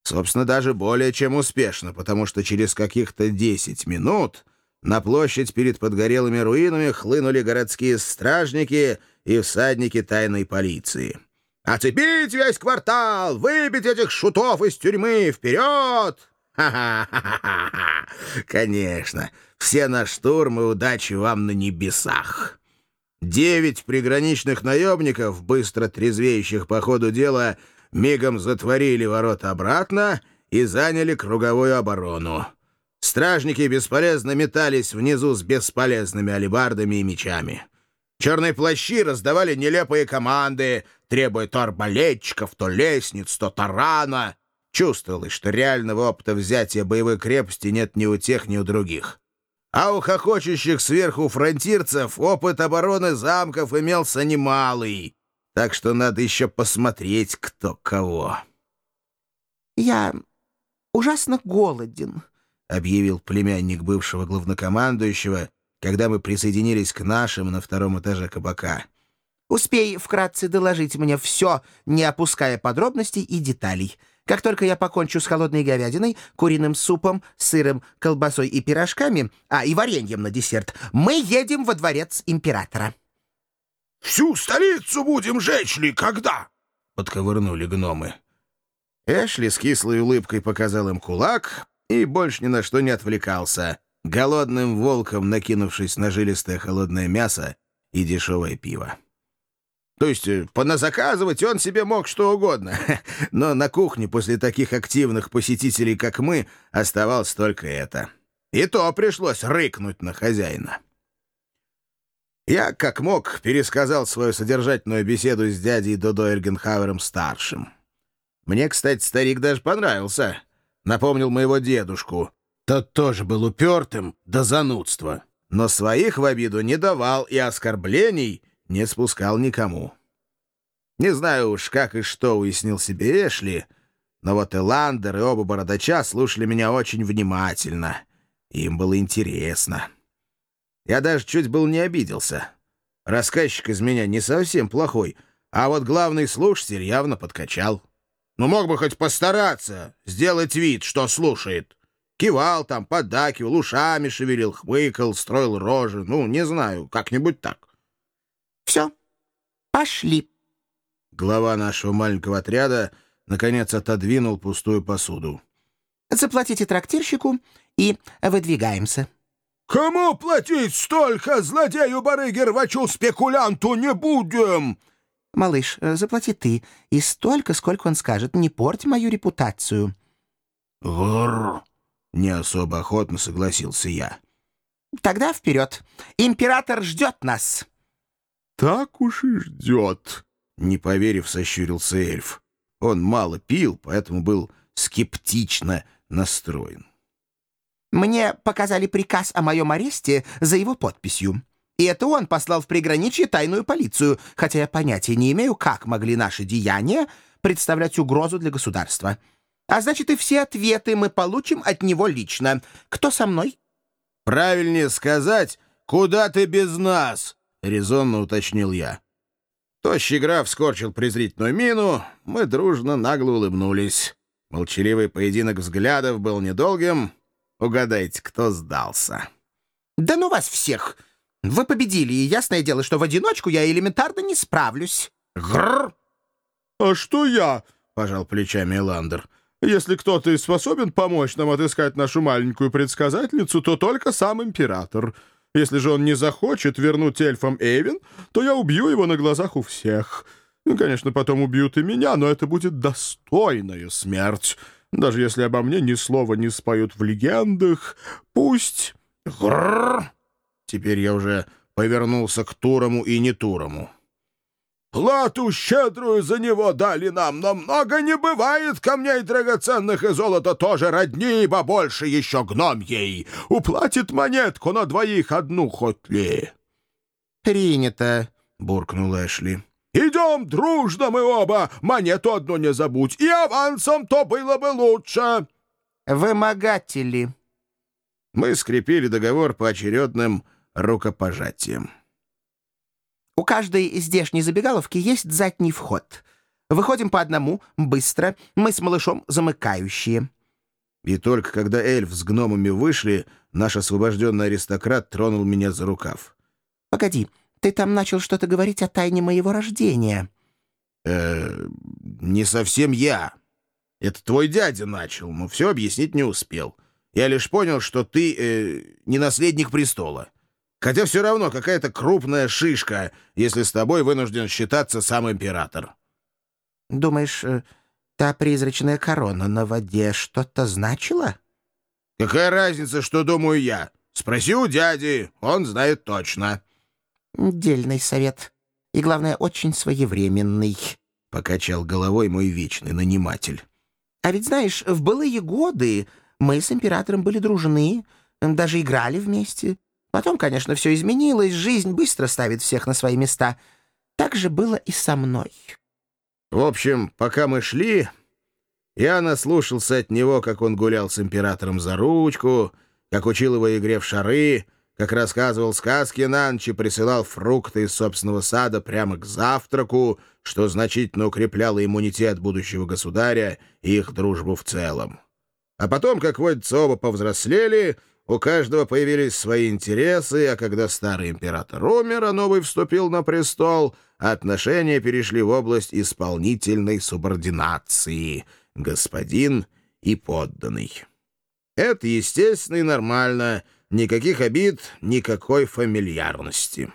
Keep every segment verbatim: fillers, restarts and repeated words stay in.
Собственно, даже более чем успешно, потому что через каких-то десять минут на площадь перед подгорелыми руинами хлынули городские стражники и всадники тайной полиции. «Оцепить весь квартал! Выбить этих шутов из тюрьмы! Вперед!» «Ха-ха-ха-ха-ха! Конечно, все на штурм и удачи вам на небесах!» Девять приграничных наемников, быстро трезвеющих по ходу дела, мигом затворили ворота обратно и заняли круговую оборону. Стражники бесполезно метались внизу с бесполезными алебардами и мечами. Черные плащи раздавали нелепые команды, требуя то арбалетчиков, то лестниц, то тарана. Чувствовалось, что реального опыта взятия боевой крепости нет ни у тех, ни у других. А у хохочущих сверху фронтирцев опыт обороны замков имелся немалый, так что надо еще посмотреть, кто кого. «Я ужасно голоден», — объявил племянник бывшего главнокомандующего, когда мы присоединились к нашим на втором этаже кабака. «Успей вкратце доложить мне все, не опуская подробностей и деталей. Как только я покончу с холодной говядиной, куриным супом, сыром, колбасой и пирожками, а и вареньем на десерт, мы едем во дворец императора». «Всю столицу будем жечь ли, когда?» — подковырнули гномы. Эшли с кислой улыбкой показал им кулак и больше ни на что не отвлекался, голодным волком накинувшись на жилистое холодное мясо и дешевое пиво. То есть поназаказывать он себе мог что угодно, но на кухне после таких активных посетителей, как мы, оставалось только это. И то пришлось рыкнуть на хозяина. Я, как мог, пересказал свою содержательную беседу с дядей Додо Эльгенхауэром-старшим. Мне, кстати, старик даже понравился. Напомнил моего дедушку. Тот тоже был упертым до занудства, но своих в обиду не давал и оскорблений не спускал никому. Не знаю уж, как и что уяснил себе Эшли, но вот Эландер и оба бородача слушали меня очень внимательно. Им было интересно. Я даже чуть был не обиделся. Рассказчик из меня не совсем плохой, а вот главный слушатель явно подкачал. Ну, мог бы хоть постараться, сделать вид, что слушает. Кивал там, поддакивал, ушами шевелил, хмыкал, строил рожи. Ну, не знаю, как-нибудь так. «Все, пошли». Глава нашего маленького отряда наконец отодвинул пустую посуду. «Заплатите трактирщику и выдвигаемся». «Кому платить столько, злодею-барыге, рвачу, спекулянту, не будем!» «Малыш, заплати ты, и столько, сколько он скажет. Не порть мою репутацию». «Грррр!» — не особо охотно согласился я. «Тогда вперед! Император ждет нас!» «Так уж и ждет», — не поверив, сощурился эльф. Он мало пил, поэтому был скептично настроен. «Мне показали приказ о моем аресте за его подписью. И это он послал в приграничье тайную полицию, хотя я понятия не имею, как могли наши деяния представлять угрозу для государства. А значит, и все ответы мы получим от него лично. Кто со мной?» «Правильнее сказать, куда ты без нас?» — резонно уточнил я. Тощий граф скорчил презрительную мину, мы дружно нагло улыбнулись. Молчаливый поединок взглядов был недолгим. Угадайте, кто сдался. «Да ну вас всех! Вы победили, и ясное дело, что в одиночку я элементарно не справлюсь». «Грррр!» «А что я?» — пожал плечами Эландер. «Если кто-то и способен помочь нам отыскать нашу маленькую предсказательницу, то только сам император. Если же он не захочет вернуть эльфам Эйвен, то я убью его на глазах у всех. Ну, конечно, потом убьют и меня, но это будет достойная смерть. Даже если обо мне ни слова не споют в легендах, пусть...» «Грррр!» Теперь я уже повернулся к Турому и не Турому. «Плату щедрую за него дали нам, но много не бывает камней драгоценных, и золото тоже родни, ибо больше еще гномьей. Уплатит монетку на двоих одну хоть ли». «Принято», — буркнул Эшли. «Идем дружно мы оба, монету одну не забудь, и авансом то было бы лучше». «Вымогатели». Мы скрепили договор поочередным рукопожатием. «У каждой здешней забегаловки есть задний вход. Выходим по одному, быстро, мы с малышом замыкающие». И только когда эльф с гномами вышли, наш освобожденный аристократ тронул меня за рукав. «Погоди, ты там начал что-то говорить о тайне моего рождения». «Э, не совсем я. Это твой дядя начал, но все объяснить не успел. Я лишь понял, что ты э, не наследник престола. Хотя все равно какая-то крупная шишка, если с тобой вынужден считаться сам император». «Думаешь, э, та призрачная корона на воде что-то значила?» «Какая разница, что думаю я? Спроси у дяди, он знает точно». «Дельный совет. И, главное, очень своевременный», — покачал головой мой вечный наниматель. «А ведь, знаешь, в былые годы мы с императором были дружны, даже играли вместе. Потом, конечно, все изменилось, жизнь быстро ставит всех на свои места. Так же было и со мной». В общем, пока мы шли, я наслушался от него, как он гулял с императором за ручку, как учил его игре в шары, как рассказывал сказки на ночь и присылал фрукты из собственного сада прямо к завтраку, что значительно укрепляло иммунитет будущего государя и их дружбу в целом. А потом, как водится, оба повзрослели, у каждого появились свои интересы, а когда старый император умер, а новый вступил на престол, отношения перешли в область исполнительной субординации — господин и подданный. Это естественно и нормально, никаких обид, никакой фамильярности.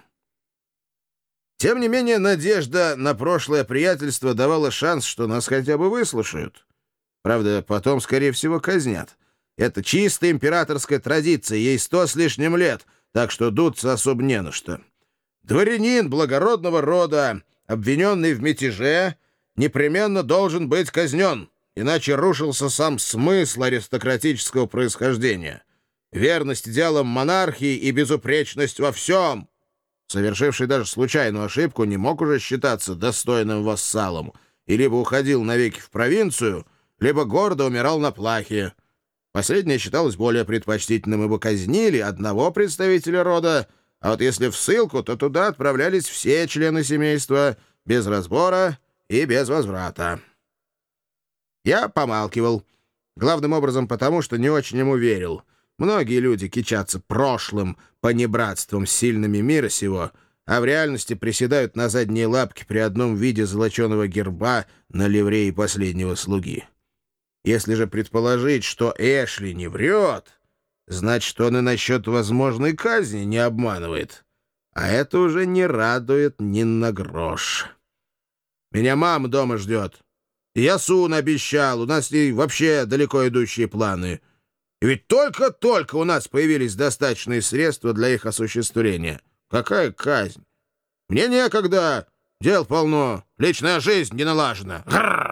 Тем не менее, надежда на прошлое приятельство давала шанс, что нас хотя бы выслушают. Правда, потом, скорее всего, казнят. Это чисто императорская традиция, ей сто с лишним лет, так что дуться особо не на что. Дворянин благородного рода, обвиненный в мятеже, непременно должен быть казнен, иначе рушился сам смысл аристократического происхождения. Верность идеалам монархии и безупречность во всем. Совершивший даже случайную ошибку не мог уже считаться достойным вассалом и либо уходил навеки в провинцию, либо гордо умирал на плахе. Последнее считалось более предпочтительным, ибо казнили одного представителя рода, а вот если в ссылку, то туда отправлялись все члены семейства, без разбора и без возврата. Я помалкивал, главным образом потому, что не очень ему верил. Многие люди кичатся прошлым понебратством с сильными мира сего, а в реальности приседают на задние лапки при одном виде золоченого герба на ливреи последнего слуги. Если же предположить, что Эшли не врет, значит, он и насчет возможной казни не обманывает. А это уже не радует ни на грош. Меня мама дома ждет. И я Сун обещал, у нас с ней вообще далеко идущие планы. И ведь только-только у нас появились достаточные средства для их осуществления. Какая казнь? Мне некогда, дел полно, личная жизнь не налажена. Грррр!